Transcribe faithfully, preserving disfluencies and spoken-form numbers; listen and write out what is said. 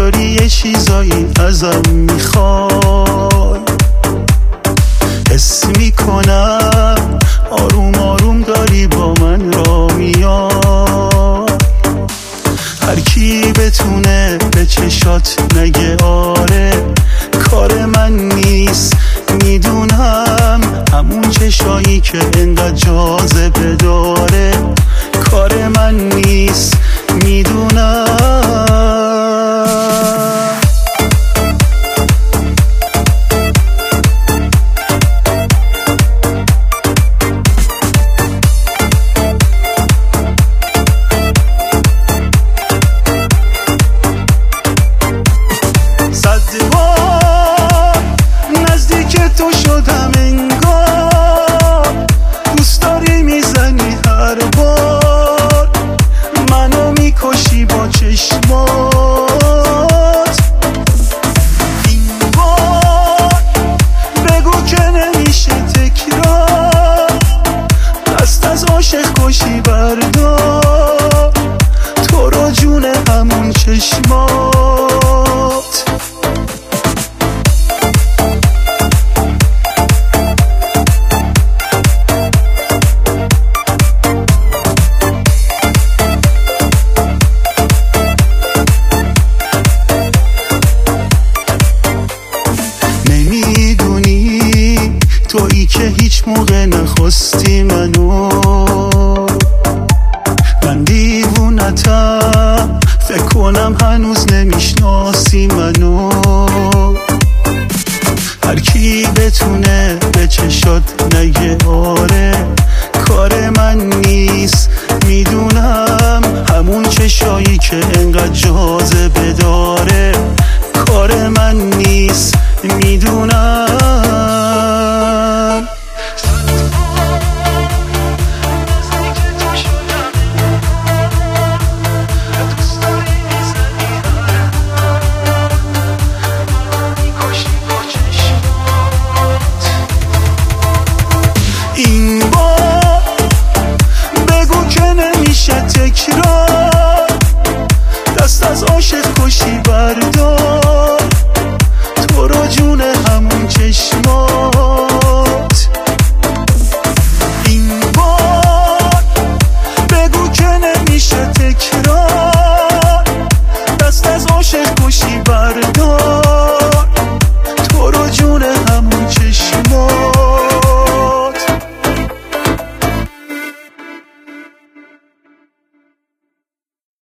داری یه چیزایی ازم میخوای، حس میکنم آروم آروم داری با من را میای. هر کی بتونه به چشات نگه آره کار من نیست، میدونم همون چشایی که انقدر جاذبه داره کار من نیست، میدونم. تو شدم انگار دوست داری میزنی هر بار، منو میکشی با چشمات. این بار بگو که نمیشه تکرار، دست از عاشق کشی بردار، تو رو جون همون چشمات. تویی که هیچ موقع نخواستی منو، من دیوونتم فکر کنم هنوز نمیشناسی منو. هر کی بتونه به چشات نگه آره کار من نیست، میدونم همون چشایی که انقدر جاذبه داره کار من نیست، میدونم. این بار بگو که نمیشه تکرار، دست از عاشق کشی بردار، تو رو جون همون چشمات. این بار بگو که نمیشه تکرار، دست از عاشق کشی بردار،